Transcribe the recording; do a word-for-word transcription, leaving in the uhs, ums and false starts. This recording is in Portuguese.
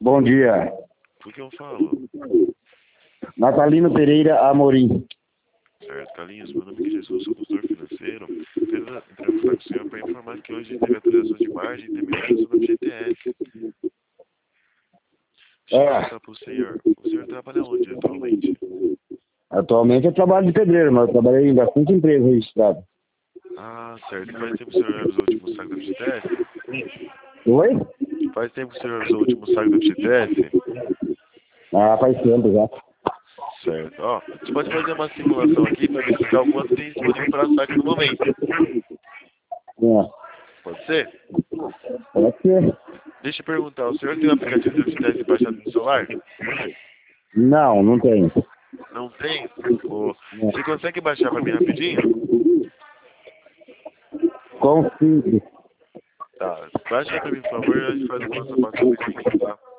Bom dia. Por que eu falo? Natalino Pereira Amorim. Certo, Carlinhos, meu nome é Jesus, sou consultor financeiro. Quero entrar em contato com o senhor para informar que hoje teve atualização de margem e também atualização da F G T S. Deixa eu É, perguntar para o senhor. O senhor trabalha onde atualmente? atualmente eu trabalho de pedreiro, mas eu trabalhei em bastante empresa registrada. Ah, certo. Faz tempo que o senhor realizou o último saque da F G T S? Oi? Faz tempo que o senhor realizou o último saque da F G T S? Ah, faz tempo já. Certo. Ó, a gente pode fazer uma simulação aqui para verificar o quanto tem disponível para saque no momento. É, Pode ser? pode ser. Deixa eu perguntar, o senhor tem o aplicativo da F G T S baixado no celular? Não, não tem. Não tem? Ô, você consegue baixar para mim rapidinho? Consigo. Tá, baixa aí para mim, por favor, e a gente faz o passo a passo rapidinho, tá?